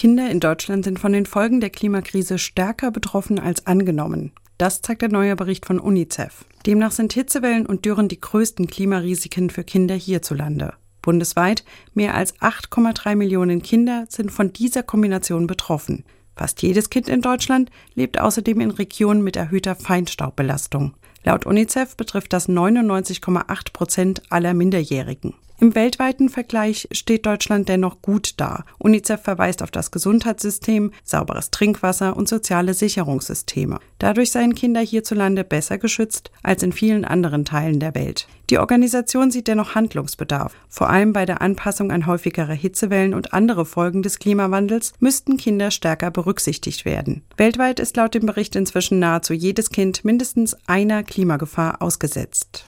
Kinder in Deutschland sind von den Folgen der Klimakrise stärker betroffen als angenommen. Das zeigt ein neuer Bericht von UNICEF. Demnach sind Hitzewellen und Dürren die größten Klimarisiken für Kinder hierzulande. Bundesweit mehr als 8,3 Millionen Kinder sind von dieser Kombination betroffen. Fast jedes Kind in Deutschland lebt außerdem in Regionen mit erhöhter Feinstaubbelastung. Laut UNICEF betrifft das 99,8% aller Minderjährigen. Im weltweiten Vergleich steht Deutschland dennoch gut da. UNICEF verweist auf das Gesundheitssystem, sauberes Trinkwasser und soziale Sicherungssysteme. Dadurch seien Kinder hierzulande besser geschützt als in vielen anderen Teilen der Welt. Die Organisation sieht dennoch Handlungsbedarf. Vor allem bei der Anpassung an häufigere Hitzewellen und andere Folgen des Klimawandels müssten Kinder stärker berücksichtigt werden. Weltweit ist laut dem Bericht inzwischen nahezu jedes Kind mindestens einer Klimagefahr ausgesetzt.